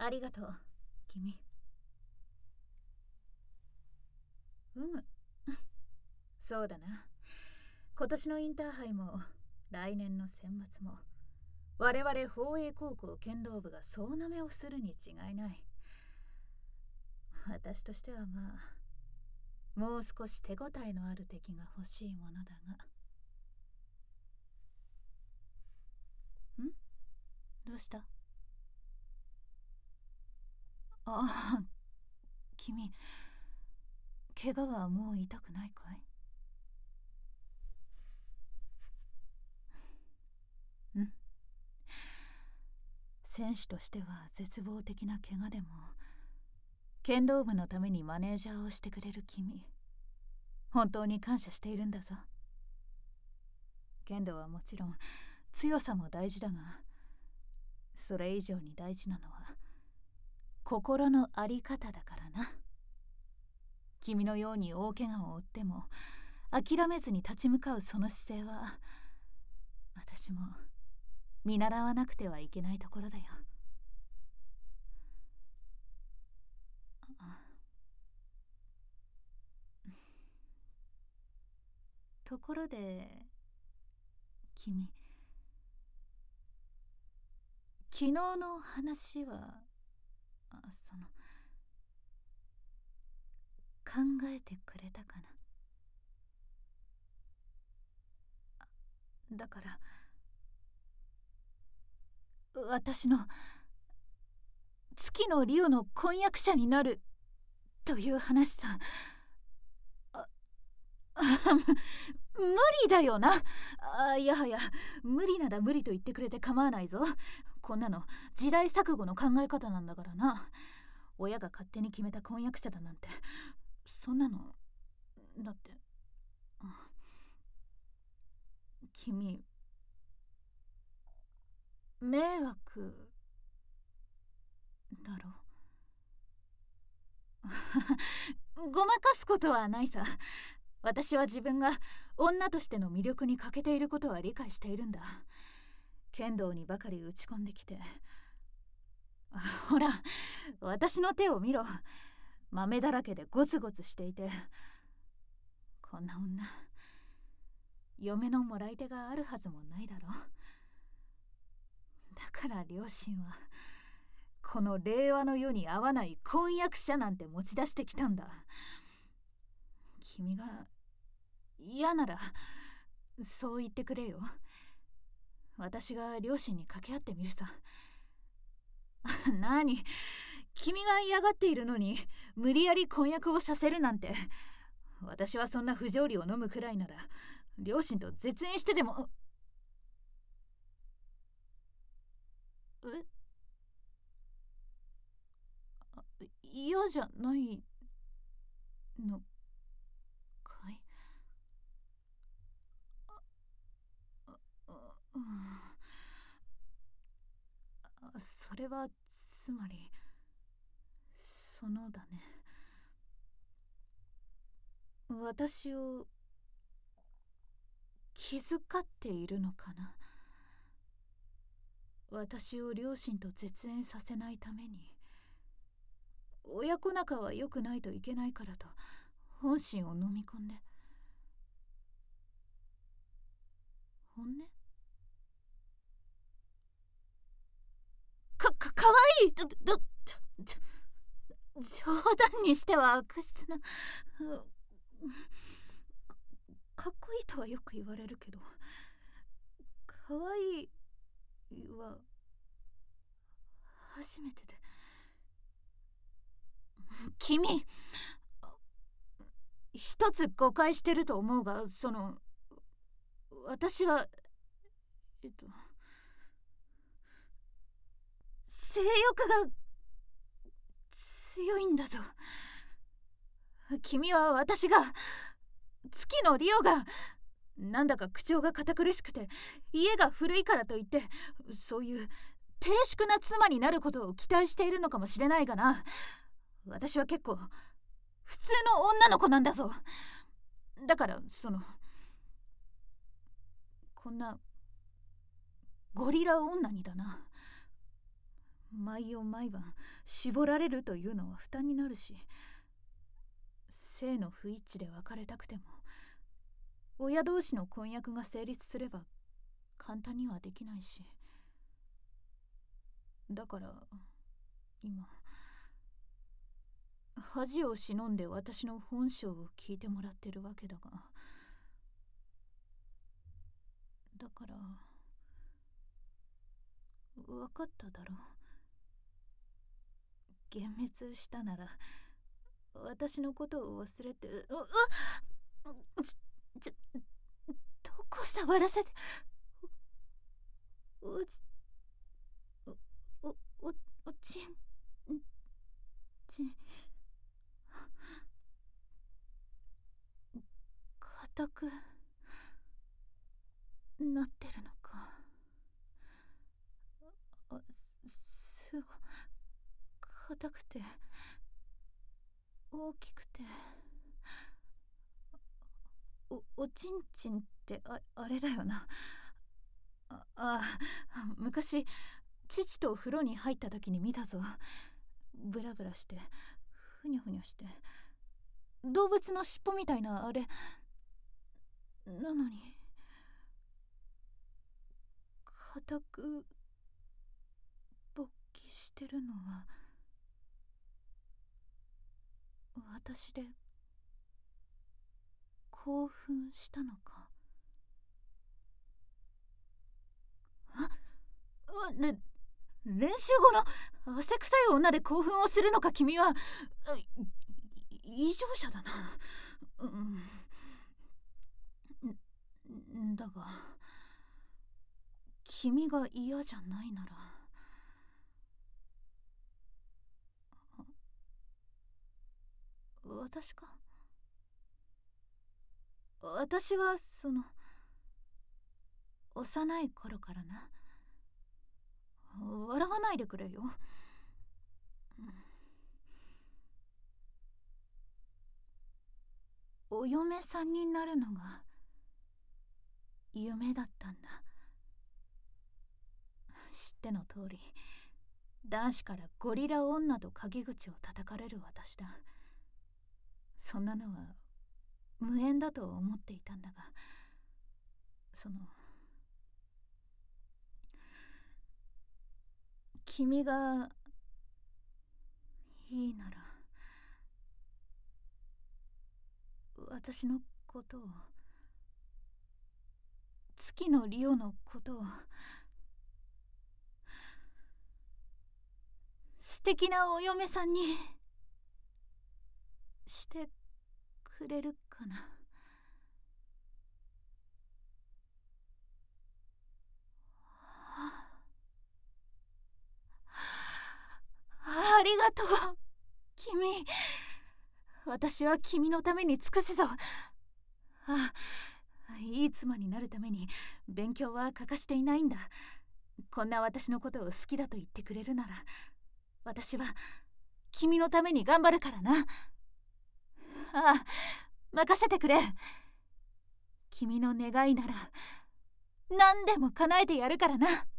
ありがとう、君。そうだな。今年のインターハイも来年の選抜も我々宝永高校剣道部が総なめをするに違いない。私としてはもう少し手応えのある敵が欲しいものだが。どうした？ああ、君、怪我はもう痛くないかい？選手としては絶望的な怪我でも剣道部のためにマネージャーをしてくれる君、本当に感謝しているんだぞ。剣道はもちろん強さも大事だが、それ以上に大事なのは心の在り方だからな。君のように大怪我を負っても諦めずに立ち向かうその姿勢は、私も見習わなくてはいけないところだよ。ところで君、昨日の話は考えてくれたかな。だから私の月の竜の婚約者になるという話さ。無理だよな。いやはや、無理なら無理と言ってくれて構わないぞ。こんなの時代錯誤の考え方なんだからな。親が勝手に決めた婚約者だなんて、そんなのだって。君、迷惑だろ。ごまかすことはないさ。私は自分が女としての魅力に欠けていることは理解しているんだ。剣道にばかり打ち込んできて。ほら、私の手を見ろ。豆だらけでゴツゴツしていて、こんな女、嫁のもらい手があるはずもないだろ。だから両親はこの令和の世に合わない婚約者なんて持ち出してきたんだ。君が嫌ならそう言ってくれよ。私が両親に掛け合ってみるさ。何、君が嫌がっているのに無理やり婚約をさせるなんて。私はそんな不条理を飲むくらいなら両親と絶縁してでも。嫌じゃないのかい？それはつまりそのだね。私を気遣っているのかな。私を両親と絶縁させないために、親子仲は良くないといけないからと本心を飲み込んで。本音？かわいい。冗談にしては悪質な。かっこいいとはよく言われるけど、かわいいは初めてで。君、一つ誤解してると思うが、私は性欲が強いんだぞ。君は私が、月のリオが、なんだか口調が堅苦しくて家が古いからといってそういう低粛な妻になることを期待しているのかもしれないがな。私は結構普通の女の子なんだぞ。だからこんなゴリラ女にだな。 毎夜毎晩絞られるというのは負担になるし、性の不一致で別れたくても親同士の婚約が成立すれば簡単にはできないし、だから今恥を忍んで私の本性を聞いてもらってるわけだが、だから分かっただろ。幻滅したなら私のことを忘れて。どこ触らせて。おちん硬くなってるのか。すごい硬くて大きくて。おちんちんってあれだよな。昔父と風呂に入った時に見たぞ。ブラブラしてふにゃふにゃして動物の尻尾みたいなあれなのに、硬く勃起してるのは私で興奮したのか。練習後の汗臭い女で興奮をするのか君は。異常者だな。だが君が嫌じゃないなら。私か。私は幼い頃からな。笑わないでくれよ。お嫁さんになるのが夢だったんだ。知っての通り男子からゴリラ女と陰口を叩かれる私だ。そんなのは無縁だと思っていたんだが、君がいいなら私のことを、月野リオのことを素敵なお嫁さんにしてくれるかな。ありがとう君。私は君のために尽くすぞ。いい妻になるために勉強は欠かしていないんだ。こんな私のことを好きだと言ってくれるなら私は君のために頑張るからな。任せてくれ。君の願いなら何でも叶えてやるからな。